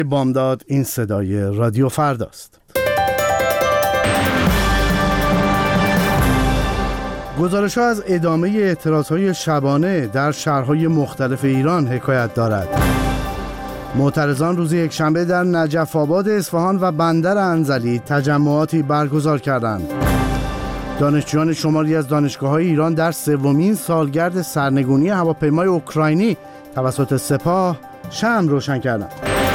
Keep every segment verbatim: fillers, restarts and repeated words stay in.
بامداد، این صدای رادیو فرداست. گزارش‌ها از ادامه اعتراض‌های شبانه در شهرهای مختلف ایران حکایت دارد. معترضان روز یکشنبه در نجف آباد اصفهان و بندر انزلی تجمعاتی برگزار کردند. دانشجویان شماری از دانشگاه‌های ایران در سومین سالگرد سرنگونی هواپیمای اوکراینی توسط سپاه شمع روشن کردند.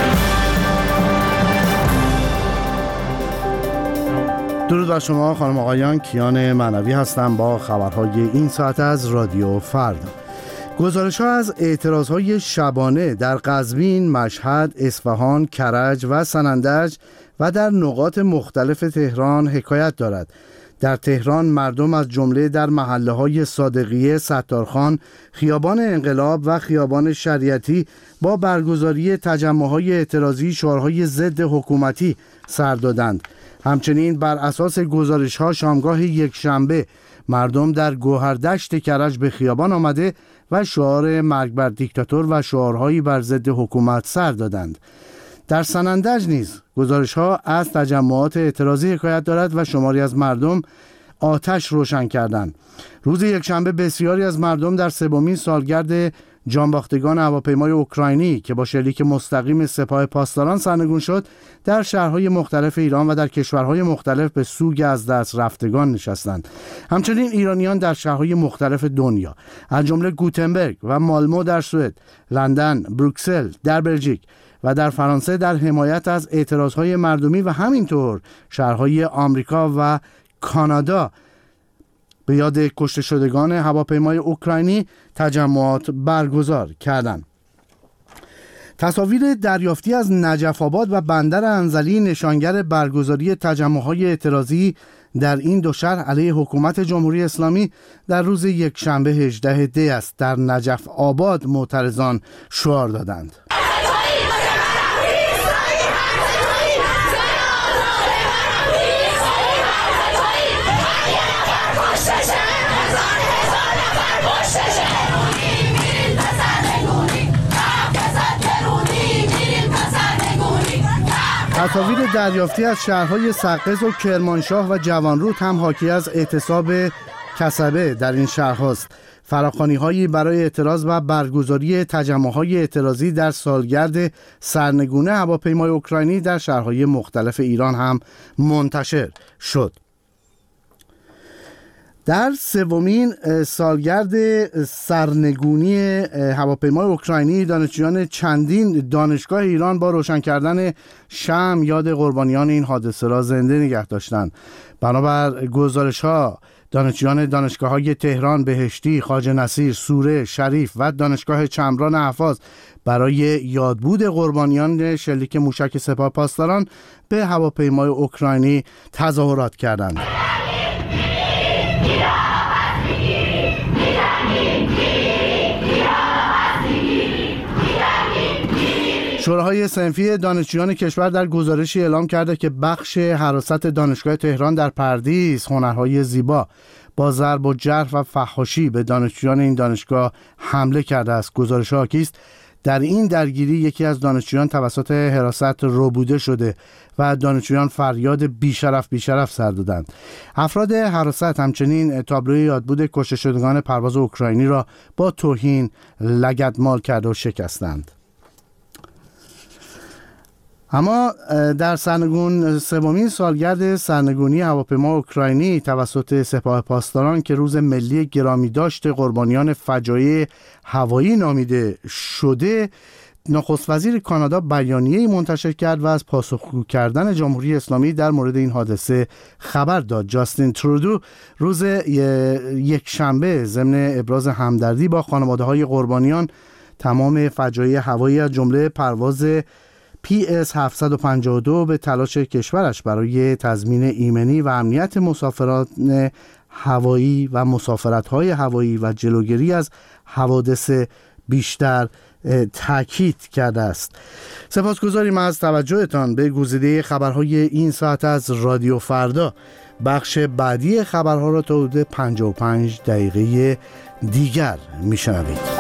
درود بر شما خانم آقایان، کیان معنوی هستم با خبرهای این ساعت از رادیو فردا. گزارش‌ها از اعتراضهای شبانه در قزوین، مشهد، اصفهان، کرج و سنندج و در نقاط مختلف تهران حکایت دارد. در تهران مردم از جمله در محله‌های صادقیه، ستارخان، خیابان انقلاب و خیابان شریعتی با برگزاری تجمع‌های اعتراضی شعارهای ضد حکومتی سر دادند. همچنین بر اساس گزارش‌ها شامگاه یکشنبه مردم در گوهردشت کرج به خیابان آمده و شعار مرگ بر دیکتاتور و شعارهایی بر ضد حکومت سر دادند. در سنندج نیز گزارش‌ها از تجمعات اعتراضی حکایت دارد و شماری از مردم آتش روشن کردند. روز یکشنبه بسیاری از مردم در سومین سالگرد جانباختگان هواپیمای اوکراینی که با شلیک مستقیم سپاه پاسداران سرنگون شد در شهرهای مختلف ایران و در کشورهای مختلف به سوگ از دست رفتگان نشستند. همچنین ایرانیان در شهرهای مختلف دنیا از جمله گوتنبرگ و مالمو در سوئد، لندن، بروکسل در بلژیک و در فرانسه در حمایت از اعتراضهای مردمی و همینطور شهرهای آمریکا و کانادا به یاد کشته شدگان هواپیمای اوکراینی تجمعات برگزار کردند. تصاویر دریافتی از نجف آباد و بندر انزلی نشانگر برگزاری تجمع‌های اعتراضی در این دو شهر علیه حکومت جمهوری اسلامی در روز یکشنبه هجدهم دی است. در نجف آباد معترضان شعار دادند. تصاویر دریافتی از شهرهای سقز و کرمانشاه و جوانرود هم حاکی از اعتصاب کسبه در این شهرهاست. فراخوانی‌هایی برای اعتراض و برگزاری تجمع‌های اعتراضی در سالگرد سرنگونی هواپیمای اوکراینی در شهرهای مختلف ایران هم منتشر شد. در سومین سالگرد سرنگونی هواپیمای اوکراینی دانشجویان چندین دانشگاه ایران با روشن کردن شمع یاد قربانیان این حادثه را زنده نگه داشتند. بنابر گزارش‌ها دانشجویان دانشگاه‌های تهران، بهشتی، خواجه نصیر، سوره، شریف و دانشگاه چمران احواز برای یادبود قربانیان شلیک موشک سپاه پاسداران به هواپیمای اوکراینی تظاهرات کردند. شوراهای صنفی دانشجویان کشور در گزارشی اعلام کرده که بخش حراست دانشگاه تهران در پردیس هنرهای زیبا با ضرب و جرح و فحاشی به دانشجویان این دانشگاه حمله کرده است. گزارش حاکی است در این درگیری یکی از دانشجویان توسط حراست ربوده شده و دانشجویان فریاد بیشرف بیشرف سر دادند. افراد حراست همچنین تابلوی یادبود کشته شدگان پرواز اوکراینی را با توهین لگدمال کرده و شکستند. اما در سرنگون سومین سالگرد سرنگونی هواپیما اوکراینی توسط سپاه پاسداران که روز ملی گرامی داشت قربانیان فجایع هوایی نامیده شده، نخست وزیر کانادا بیانیه‌ای منتشر کرد و از پاسخگو کردن جمهوری اسلامی در مورد این حادثه خبر داد. جاستین ترودو روز یکشنبه ضمن ابراز همدردی با خانواده‌های قربانیان تمام فجایع هوایی از جمله پرواز پی اس هفتصد و پنجاه و دو به تلاش کشورش برای تضمین ایمنی و امنیت مسافران هوایی و مسافرت‌های هوایی و جلوگیری از حوادث بیشتر تاکید کرده است. سپاسگزاریم از توجهتان به گزیده خبرهای این ساعت از رادیو فردا. بخش بعدی خبرها را تا حدود پنجاه و پنج دقیقه دیگر میشنوید.